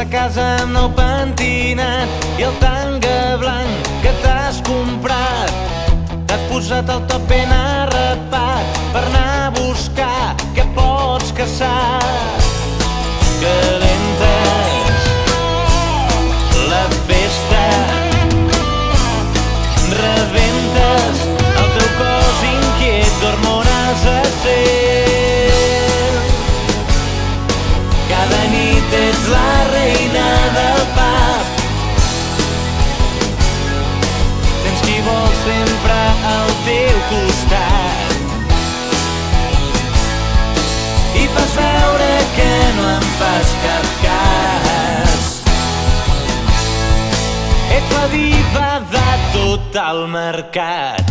la casa amb nou pentinat i el tanga blanc que t'has comprat. T'has posat el top ben arrapat per anar a buscar què pots caçar. Calentes la festa, rebentes el teu cos inquiet d'hormones a cel. Cada nit ets la reina del pub, tens qui vol sempre al teu costat i fas veure que no em fas cap cas. Ets la diva de tot el mercat.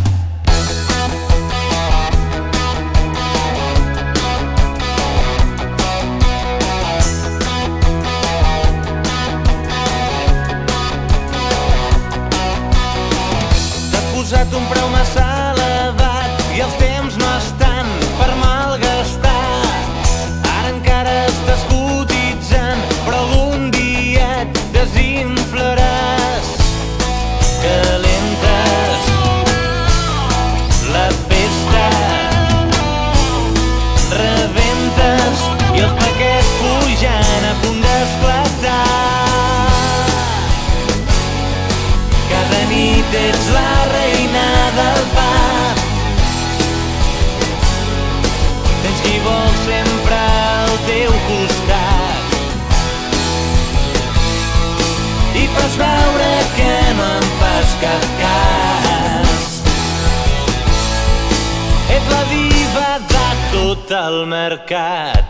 T'has posat un preu massa elevat i els temps no estan per malgastar. Ara encara estàs cotitzant, però algun dia et desinflaràs. Calentes la festa, rebentes i els paquets pujan a punt d'esclatar. Cada nit ets la reina del pub, tens qui vol sempre al teu costat i fas veure que no em fas cap cas. Ets la diva de tot el mercat.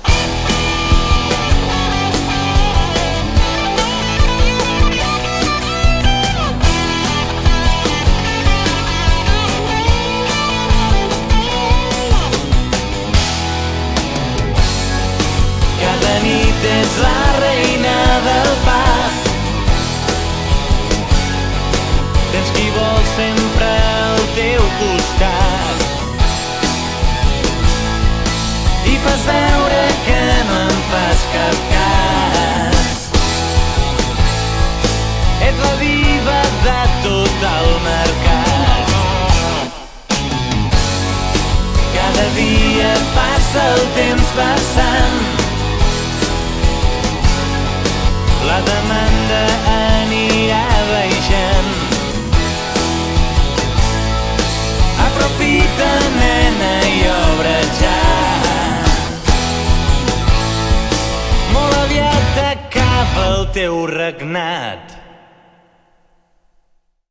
Cada nit ets la reina del pub, tens qui vol sempre al teu costat i fas veure que no em fas cap cas. Ets la diva de tot el mercat. Cada dia passa el temps passant, la demanda anirà baixant. Aprofita, nena, i obre ja. Molt aviat acaba el teu regnat.